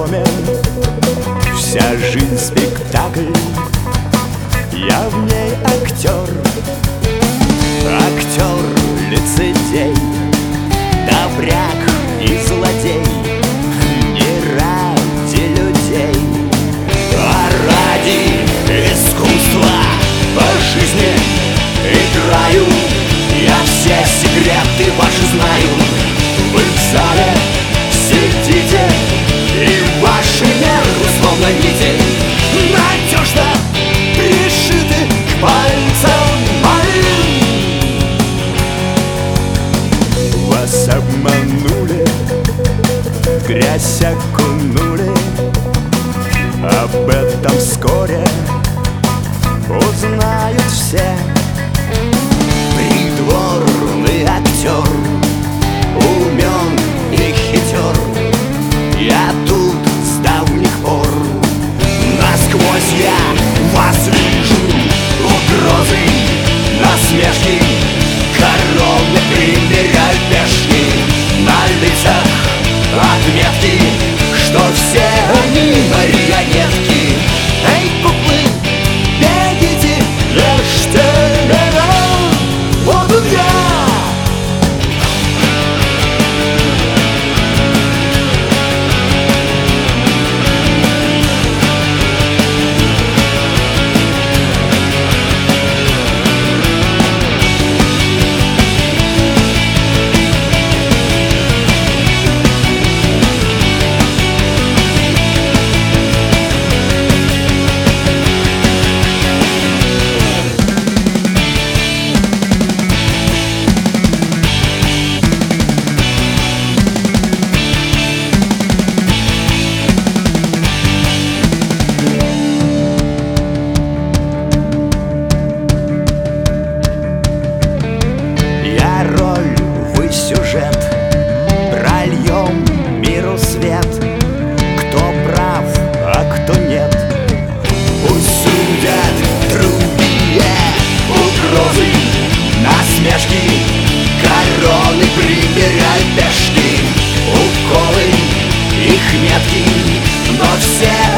доме. Вся жизнь спектакль, я в ней актер. Актер, лицедей, добряк и злодей. Не ради людей, а ради искусства. По жизни играю, я все секреты ваши знаю. Вы в зале сидите, и ваши нервы словно нити надежно пришиты к пальцам моим. Вас обманули, в грязь окунули. Об этом вскоре узнают все. Придворный актер, умен и хитер. Я тут с давних пор. Насквозь я вас вижу, угрозы, насмешки. Короны примеряют пешки, на лицах отметки, что все они марионетки. Эй, куклы, бегите, ешьте меня, вот он я. Прольем миру свет, кто прав, а кто нет. Пусть судят другие угрозы, насмешки. Короны примеряют пешки, уколы их метки, но все